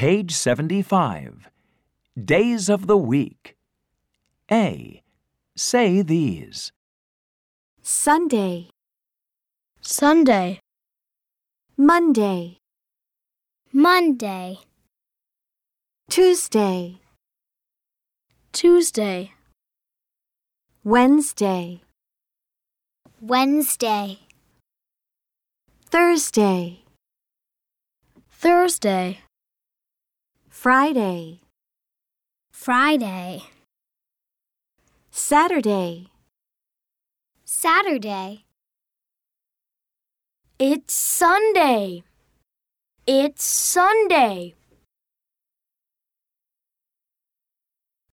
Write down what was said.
Page 75. Days of the week. A. Say these. Sunday, Sunday, Monday, Monday, Tuesday, Tuesday, Wednesday, Wednesday, Thursday, Thursday, Friday, Friday, Saturday. Saturday. It's Sunday. It's Sunday.